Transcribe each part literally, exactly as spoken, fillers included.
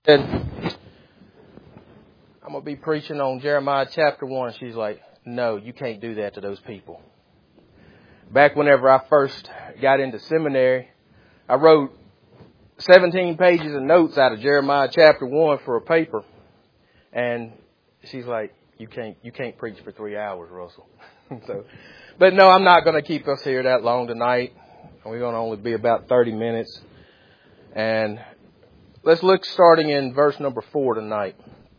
said, I'm going to be preaching on Jeremiah chapter one. She's like, no, you can't do that to those people. Back whenever I first got into seminary, I wrote seventeen pages of notes out of Jeremiah chapter one for a paper. And she's like, you can't, you can't preach for three hours, Russell. so, but no, I'm not going to keep us here that long tonight. We're going to only be about thirty minutes. And let's look starting in verse number four tonight.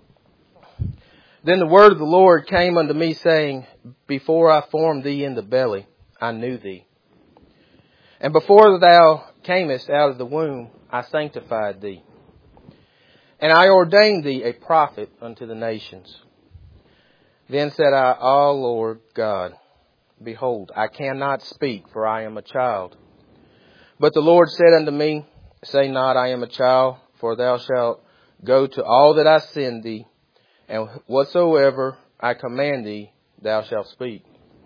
Then the word of the Lord came unto me, saying, Before I formed thee in the belly, I knew thee. And before thou camest out of the womb, I sanctified thee. And I ordained thee a prophet unto the nations. Then said I, Ah, Lord God, behold, I cannot speak, for I am a child. But the Lord said unto me, Say not, I am a child, for thou shalt go to all that I send thee, and whatsoever I command thee, thou shalt speak.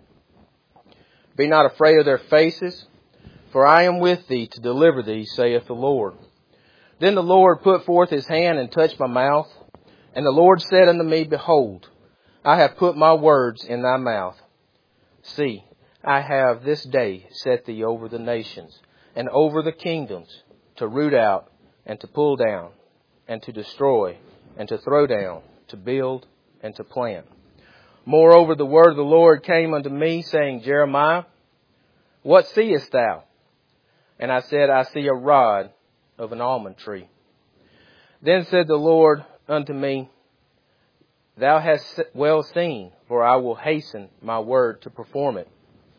Be not afraid of their faces, for I am with thee to deliver thee, saith the Lord. Then the Lord put forth his hand and touched my mouth. And the Lord said unto me, Behold, I have put my words in thy mouth. See, I have this day set thee over the nations, and over the kingdoms, to root out, and to pull down, and to destroy, and to throw down, to build, and to plant. Moreover, the word of the Lord came unto me, saying, Jeremiah, what seest thou? And I said, I see a rod of an almond tree. Then said the Lord unto me, Thou hast well seen, for I will hasten my word to perform it.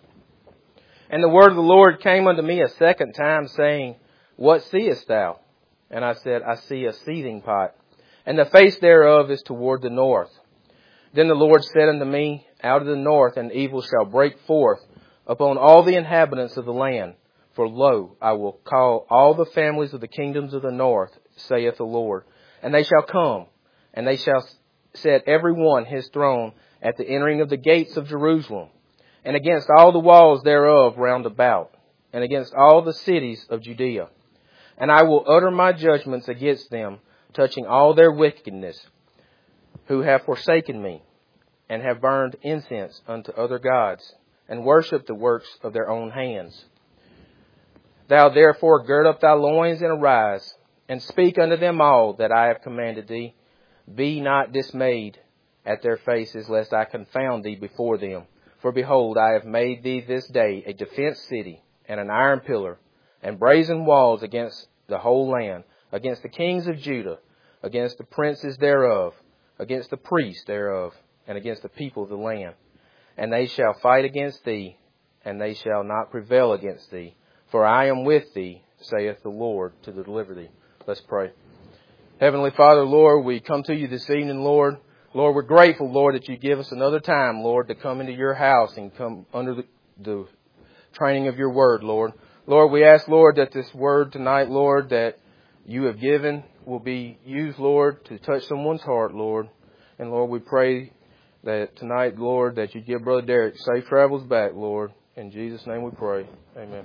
And the word of the Lord came unto me a second time, saying, What seest thou? And I said, I see a seething pot, and the face thereof is toward the north. Then the Lord said unto me, Out of the north an evil shall break forth upon all the inhabitants of the land. For lo, I will call all the families of the kingdoms of the north, saith the Lord. And they shall come, and they shall set every one his throne at the entering of the gates of Jerusalem, and against all the walls thereof round about, and against all the cities of Judea. And I will utter my judgments against them, touching all their wickedness, who have forsaken me, and have burned incense unto other gods, and worshipped the works of their own hands. Thou therefore gird up thy loins and arise, and speak unto them all that I have commanded thee. Be not dismayed at their faces, lest I confound thee before them. For behold, I have made thee this day a defense city, and an iron pillar, and brazen walls against the whole land, against the kings of Judah, against the princes thereof, against the priests thereof, and against the people of the land. And they shall fight against thee, and they shall not prevail against thee. For I am with thee, saith the Lord, to deliver thee. Let's pray. Heavenly Father, Lord, we come to you this evening, Lord. Lord, we're grateful, Lord, that you give us another time, Lord, to come into your house and come under the, the training of your word, Lord. Lord, we ask, Lord, that this word tonight, Lord, that you have given will be used, Lord, to touch someone's heart, Lord. And Lord, we pray that tonight, Lord, that you give Brother Derek safe travels back, Lord. In Jesus' name we pray. Amen.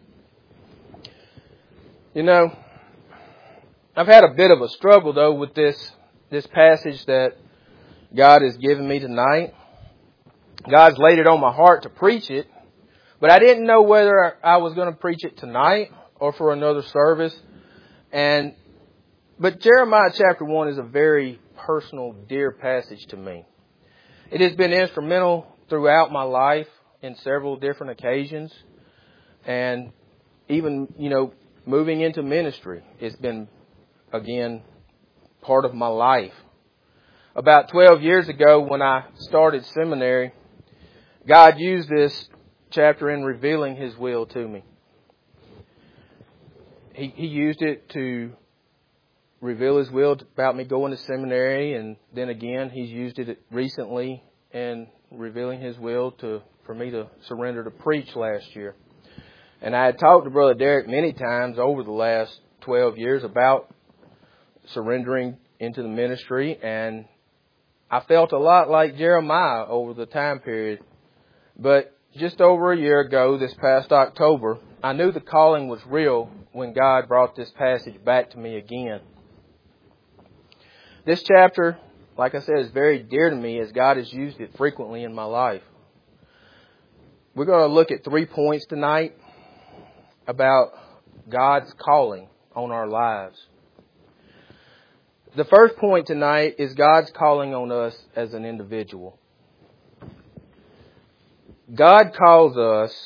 You know, I've had a bit of a struggle, though, with this, this passage that God has given me tonight. God's laid it on my heart to preach it, but I didn't know whether I was going to preach it tonight or for another service. And, but Jeremiah chapter one is a very personal, dear passage to me. It has been instrumental throughout my life in several different occasions. And even, you know, moving into ministry, it's been, again, part of my life. About twelve years ago, when I started seminary, God used this chapter in revealing His will to me. He, he used it to reveal His will about me going to seminary, and then again, He's used it recently in revealing His will to for me to surrender to preach last year. And I had talked to Brother Derek many times over the last twelve years about surrendering into the ministry, and I felt a lot like Jeremiah over the time period. But just over a year ago, this past October, I knew the calling was real when God brought this passage back to me again. This chapter, like I said, is very dear to me as God has used it frequently in my life. We're going to look at three points tonight about God's calling on our lives. The first point tonight is God's calling on us as an individual. God calls us,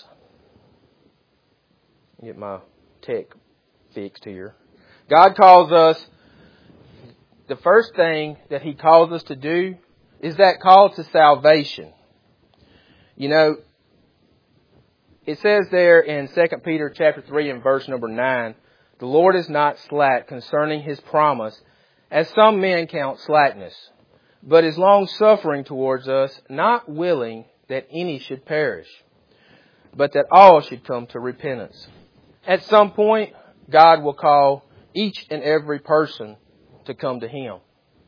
get my tech fixed here. God calls us, the first thing that He calls us to do is that call to salvation. You know, it says there in Second Peter chapter three and verse number nine, the Lord is not slack concerning His promise, as some men count slackness, but is long-suffering towards us, not willing that any should perish, but that all should come to repentance. At some point, God will call each and every person to come to Him.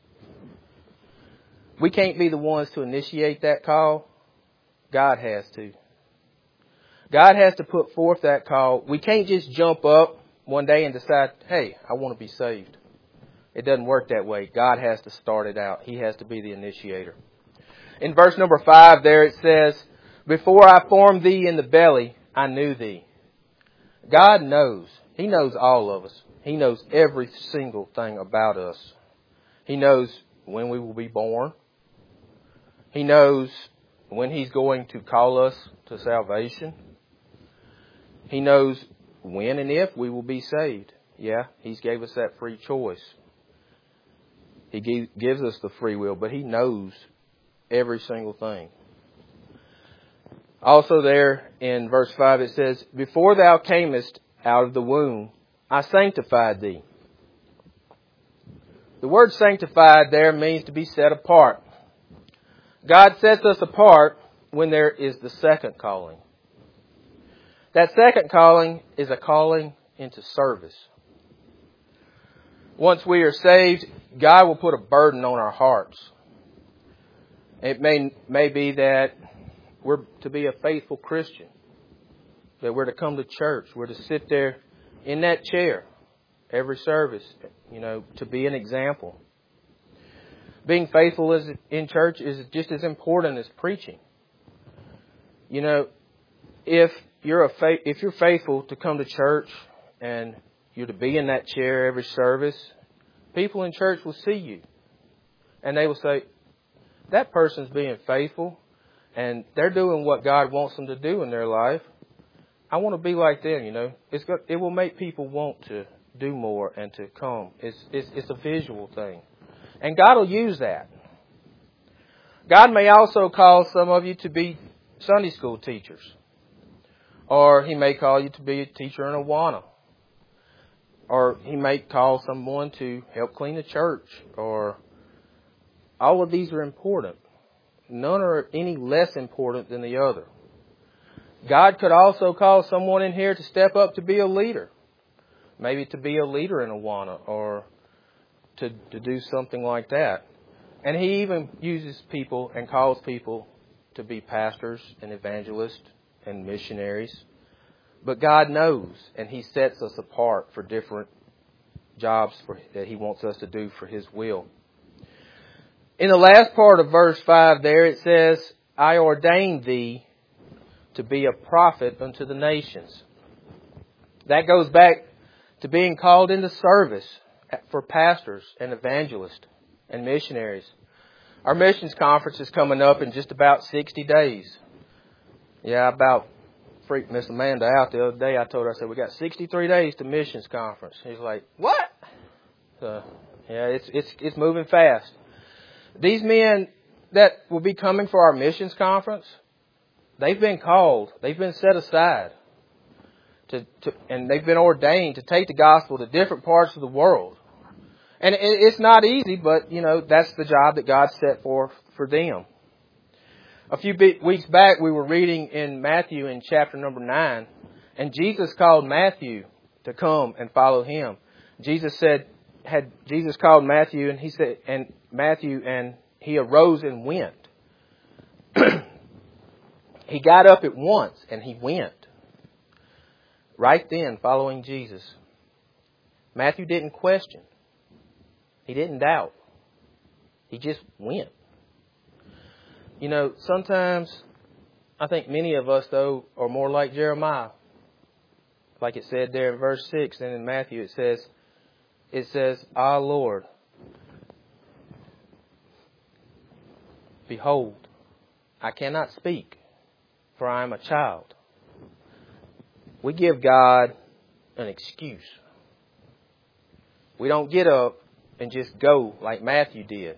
We can't be the ones to initiate that call. God has to. God has to put forth that call. We can't just jump up one day and decide, hey, I want to be saved. It doesn't work that way. God has to start it out. He has to be the initiator. In verse number five there it says, before I formed thee in the belly, I knew thee. God knows. He knows all of us. He knows every single thing about us. He knows when we will be born. He knows when He's going to call us to salvation. He knows when and if we will be saved. Yeah, He's gave us that free choice. He gives us the free will, but He knows every single thing. Also there in verse five it says, before thou camest out of the womb, I sanctified thee. The word sanctified there means to be set apart. God sets us apart when there is the second calling. That second calling is a calling into service. Once we are saved, God will put a burden on our hearts. It may, may be that we're to be a faithful Christian, that we're to come to church, we're to sit there in that chair every service, you know, to be an example. Being faithful is, in church is just as important as preaching. You know, if you're a fa- if you're faithful to come to church and you're to be in that chair every service, people in church will see you. And they will say, that person's being faithful and they're doing what God wants them to do in their life. I want to be like them, you know. It's got, it will make people want to do more and to come. It's, it's, it's a visual thing. And God will use that. God may also call some of you to be Sunday school teachers. Or He may call you to be a teacher in Awana. Or He may call someone to help clean the church. Or all of these are important. None are any less important than the other. God could also call someone in here to step up to be a leader. Maybe to be a leader in Awana or to, to do something like that. And He even uses people and calls people to be pastors and evangelists and missionaries. But God knows, and He sets us apart for different jobs for, that He wants us to do for His will. In the last part of verse five there it says, I ordained thee to be a prophet unto the nations. That goes back to being called into service for pastors and evangelists and missionaries. Our missions conference is coming up in just about sixty days. Yeah, I about freaked Miss Amanda out the other day. I told her, I said, we got sixty-three days to missions conference. She's like, what? So, yeah, it's, it's, it's moving fast. These men that will be coming for our missions conference, they've been called, they've been set aside, to, to, and they've been ordained to take the gospel to different parts of the world. And it, it's not easy, but, you know, that's the job that God set for, for them. A few weeks back, we were reading in Matthew in chapter number nine, and Jesus called Matthew to come and follow Him. Jesus said, had Jesus called Matthew, and he said, and Matthew, and he arose and went. He got up at once and he went. Right then, following Jesus. Matthew didn't question. He didn't doubt. He just went. You know, sometimes I think many of us, though, are more like Jeremiah. Like it said there in verse six, and in Matthew it says, it says, "Ah, Lord, behold, I cannot speak, for I am a child." We give God an excuse. We don't get up and just go like Matthew did.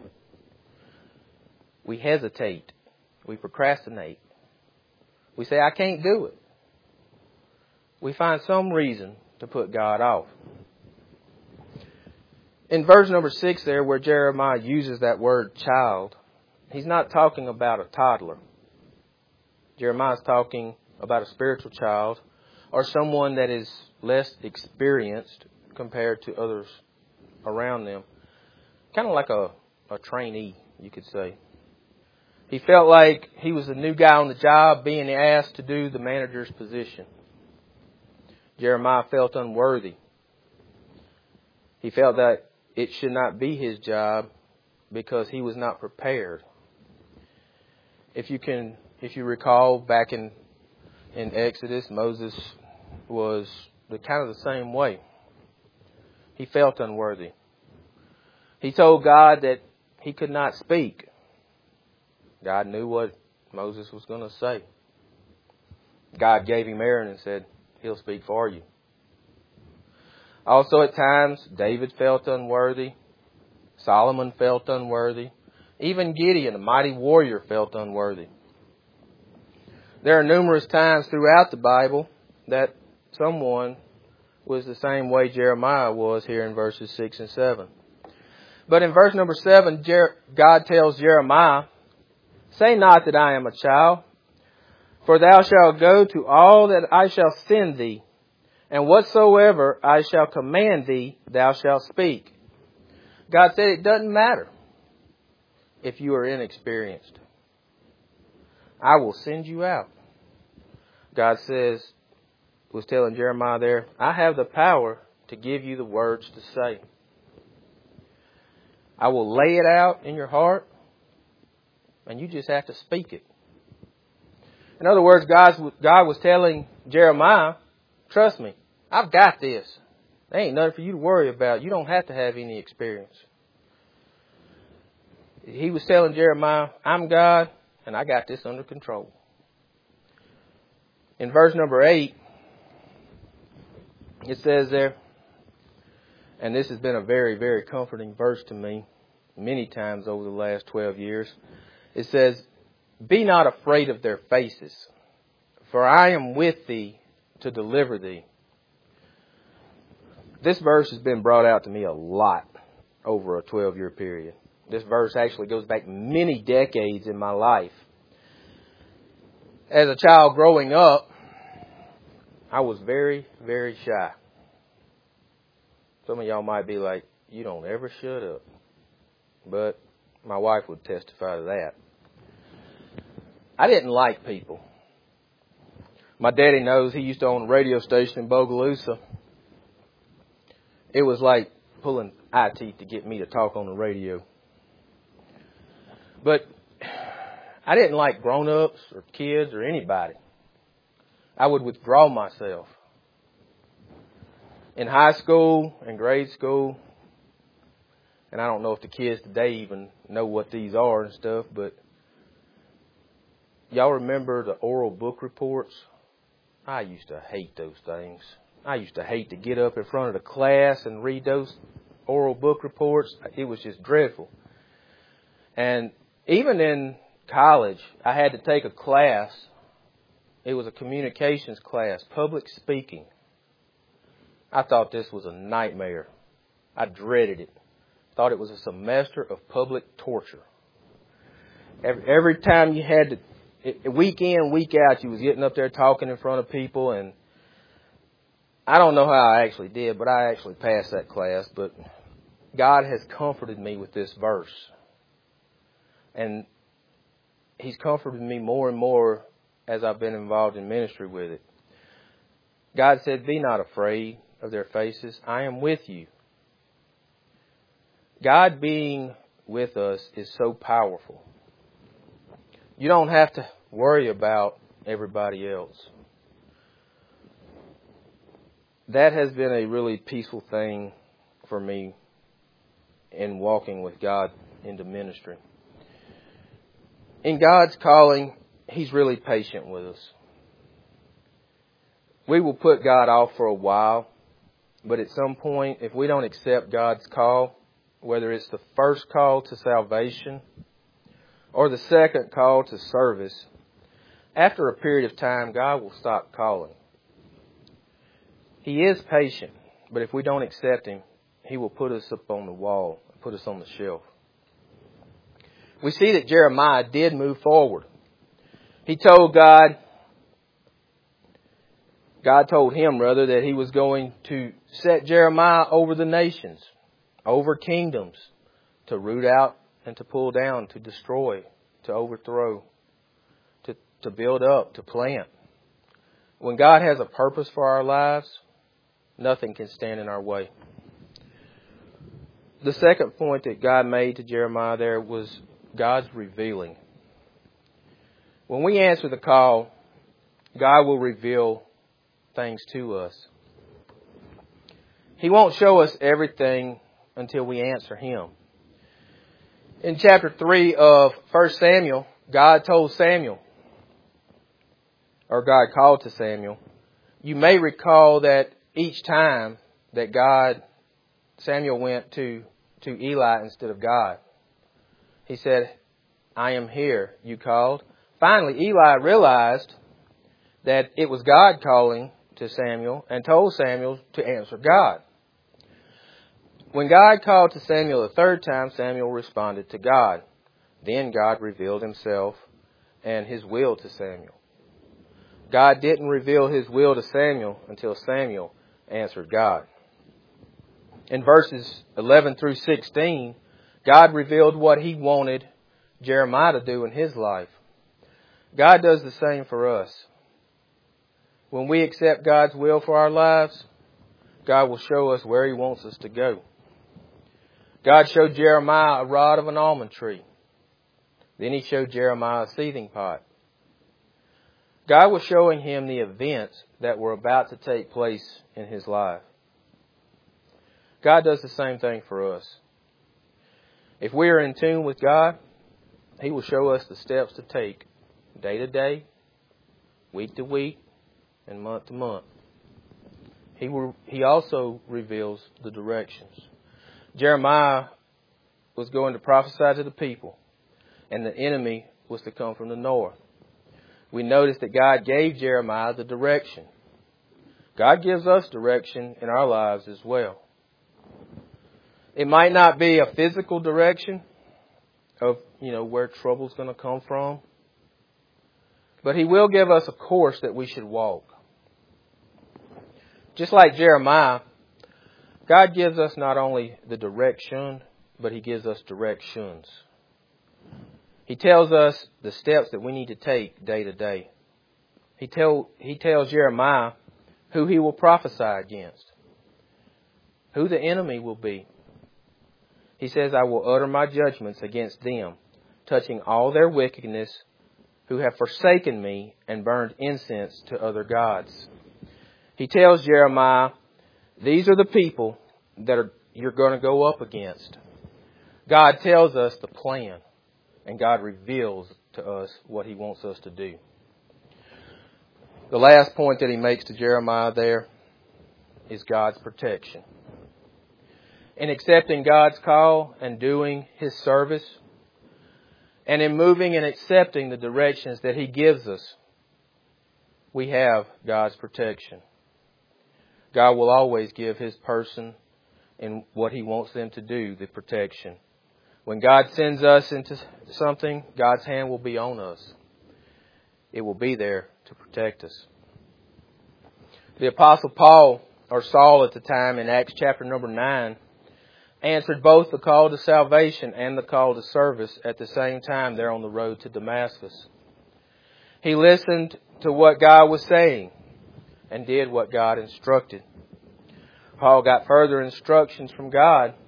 We hesitate. We procrastinate. We say, "I can't do it." We find some reason to put God off. In verse number six there, where Jeremiah uses that word child, he's not talking about a toddler. Jeremiah's talking about a spiritual child or someone that is less experienced compared to others around them. Kind of like a, a trainee, you could say. He felt like he was a new guy on the job being asked to do the manager's position. Jeremiah felt unworthy. He felt that it should not be his job because he was not prepared. If you can, if you recall back in, in Exodus, Moses was the kind of the same way. He felt unworthy. He told God that he could not speak. God knew what Moses was going to say. God gave him Aaron and said, "He'll speak for you." Also at times, David felt unworthy. Solomon felt unworthy. Even Gideon, a mighty warrior, felt unworthy. There are numerous times throughout the Bible that someone was the same way Jeremiah was here in verses six and seven. But in verse number seven, Jer- God tells Jeremiah, "Say not that I am a child, for thou shalt go to all that I shall send thee, and whatsoever I shall command thee, thou shalt speak." God said it doesn't matter if you are inexperienced. I will send you out. God says, was telling Jeremiah there, I have the power to give you the words to say. I will lay it out in your heart, and you just have to speak it. In other words, God, God was telling Jeremiah, trust me, I've got this. There ain't nothing for you to worry about. You don't have to have any experience. He was telling Jeremiah, I'm God, and I got this under control. In verse number eight, it says there, and this has been a very, very comforting verse to me many times over the last twelve years. It says, be not afraid of their faces, for I am with thee to deliver thee. This verse has been brought out to me a lot over a twelve-year period. This verse actually goes back many decades in my life. As a child growing up, I was very, very shy. Some of y'all might be like, you don't ever shut up. But my wife would testify to that. I didn't like people. My daddy knows, he used to own a radio station in Bogalusa. It was like pulling eye teeth to get me to talk on the radio. But I didn't like grown-ups or kids or anybody. I would withdraw myself. In high school and grade school, and I don't know if the kids today even know what these are and stuff, but y'all remember the oral book reports? I used to hate those things. I used to hate to get up in front of the class and read those oral book reports. It was just dreadful. And even in college, I had to take a class. It was a communications class, public speaking. I thought this was a nightmare. I dreaded it. Thought it was a semester of public torture. Every, every time you had to, week in, week out, you was getting up there talking in front of people, and I don't know how I actually did, but I actually passed that class. But God has comforted me with this verse. And He's comforted me more and more as I've been involved in ministry with it. God said, be not afraid of their faces. I am with you. God being with us is so powerful. You don't have to worry about everybody else. That has been a really peaceful thing for me in walking with God into ministry. In God's calling, He's really patient with us. We will put God off for a while, but at some point, if we don't accept God's call, whether it's the first call to salvation or the second call to service, after a period of time, God will stop calling. He is patient, but if we don't accept Him, He will put us up on the wall, put us on the shelf. We see that Jeremiah did move forward. He told God, God told him rather, that He was going to set Jeremiah over the nations, over kingdoms, to root out and to pull down, to destroy, to overthrow, to, to build up, to plant. When God has a purpose for our lives, nothing can stand in our way. The second point that God made to Jeremiah there was God's revealing. When we answer the call, God will reveal things to us. He won't show us everything until we answer Him. In chapter three of First Samuel, God told Samuel, or God called to Samuel. You may recall that each time that God, Samuel went to, to Eli instead of God. He said, I am here, you called. Finally, Eli realized that it was God calling to Samuel and told Samuel to answer God. When God called to Samuel the third time, Samuel responded to God. Then God revealed Himself and His will to Samuel. God didn't reveal His will to Samuel until Samuel answered God. In verses eleven through sixteen, God revealed what He wanted Jeremiah to do in his life. God does the same for us. When we accept God's will for our lives, God will show us where He wants us to go. God showed Jeremiah a rod of an almond tree. Then He showed Jeremiah a seething pot. God was showing him the events that were about to take place in his life. God does the same thing for us. If we are in tune with God, He will show us the steps to take day to day, week to week, and month to month. He will, He also reveals the directions. Jeremiah was going to prophesy to the people, and the enemy was to come from the north. We notice that God gave Jeremiah the direction. God gives us direction in our lives as well. It might not be a physical direction of, you know, where trouble's going to come from, but He will give us a course that we should walk. Just like Jeremiah, God gives us not only the direction, but He gives us directions. He tells us the steps that we need to take day to day. He tell He tells Jeremiah who he will prophesy against, who the enemy will be. He says, I will utter my judgments against them, touching all their wickedness, who have forsaken me and burned incense to other gods. He tells Jeremiah, these are the people that are, you're going to go up against. God tells us the plan, and God reveals to us what He wants us to do. The last point that He makes to Jeremiah there is God's protection. In accepting God's call and doing His service, and in moving and accepting the directions that He gives us, we have God's protection. God will always give His person and what He wants them to do the protection. When God sends us into something, God's hand will be on us. It will be there to protect us. The Apostle Paul, or Saul at the time, in Acts chapter number nine, answered both the call to salvation and the call to service at the same time there on the road to Damascus. He listened to what God was saying and did what God instructed. Paul got further instructions from God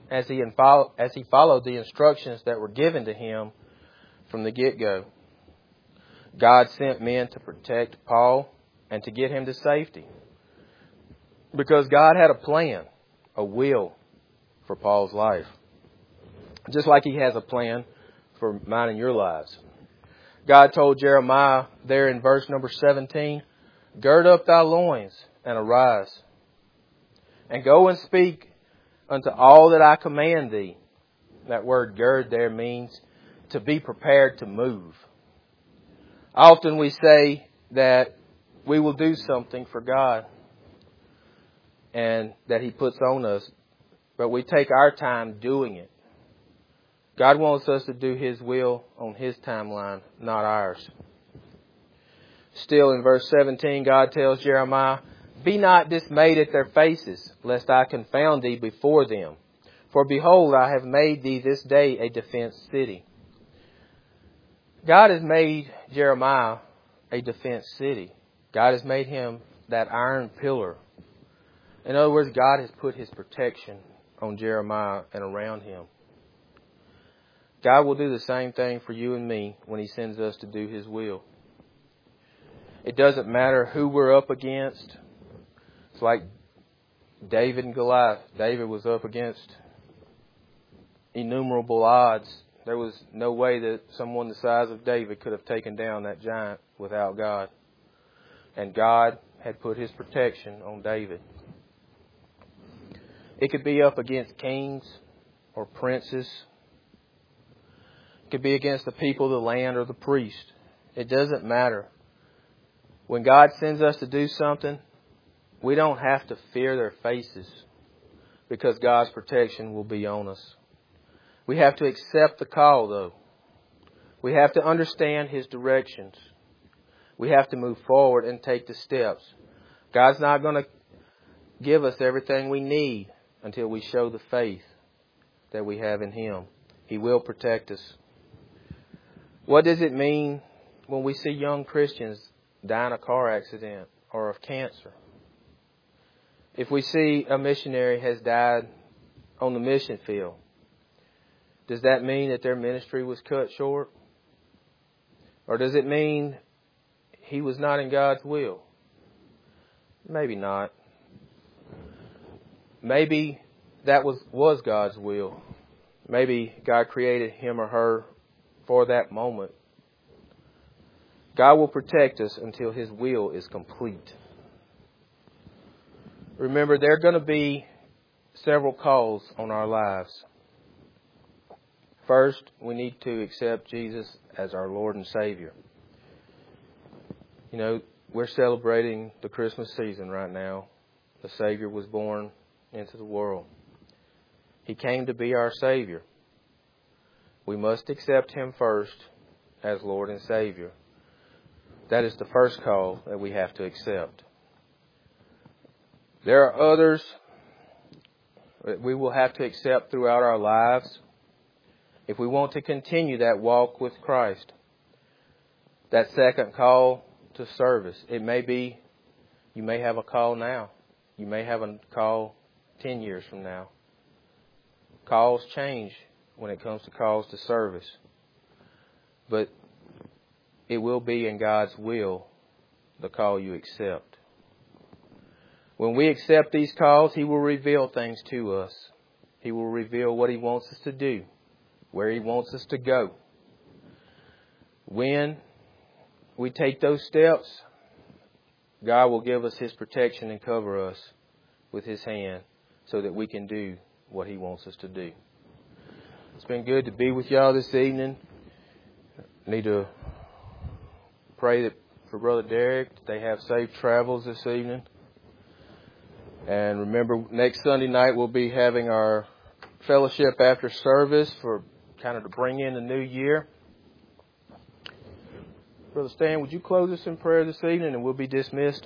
as he, info- as he followed the instructions that were given to him from the get-go. God sent men to protect Paul and to get him to safety. Because God had a plan, a will for Paul's life. Just like he has a plan for mine and your lives. God told Jeremiah there in verse number seventeen, gird up thy loins and arise, and go and speak unto all that I command thee. That word gird there means to be prepared to move. Often we say that we will do something for God and that He puts on us, but we take our time doing it. God wants us to do His will on His timeline, not ours. Still in verse seventeen, God tells Jeremiah, be not dismayed at their faces, lest I confound thee before them. For behold, I have made thee this day a defense city. God has made Jeremiah a defense city. God has made him that iron pillar. In other words, God has put His protection on Jeremiah and around him. God will do the same thing for you and me when He sends us to do His will. It doesn't matter who we're up against. It's like David and Goliath. David was up against innumerable odds. There was no way that someone the size of David could have taken down that giant without God. And God had put His protection on David. It could be up against kings or princes. It could be against the people of the land or the priest. It doesn't matter. When God sends us to do something, we don't have to fear their faces because God's protection will be on us. We have to accept the call, though. We have to understand His directions. We have to move forward and take the steps. God's not going to give us everything we need until we show the faith that we have in Him. He will protect us. What does it mean when we see young Christians die in a car accident or of cancer? If we see a missionary has died on the mission field, does that mean that their ministry was cut short? Or does it mean he was not in God's will? Maybe not. Maybe that was, was God's will. Maybe God created him or her for that moment. God will protect us until His will is complete. Remember, there are going to be several calls on our lives. First, we need to accept Jesus as our Lord and Savior. You know, we're celebrating the Christmas season right now. The Savior was born into the world. He came to be our Savior. We must accept Him first as Lord and Savior. That is the first call that we have to accept. There are others that we will have to accept throughout our lives if we want to continue that walk with Christ. That second call to service. It may be, you may have a call now. You may have a call ten years from now. Calls change when it comes to calls to service. But it will be in God's will, the call you accept. When we accept these calls, He will reveal things to us. He will reveal what He wants us to do, where He wants us to go. When we take those steps, God will give us His protection and cover us with His hand so that we can do what He wants us to do. It's been good to be with y'all this evening. I need to pray that for Brother Derek, that they have safe travels this evening. And remember, next Sunday night we'll be having our fellowship after service for kind of to bring in the new year. Brother Stan, would you close us in prayer this evening and we'll be dismissed?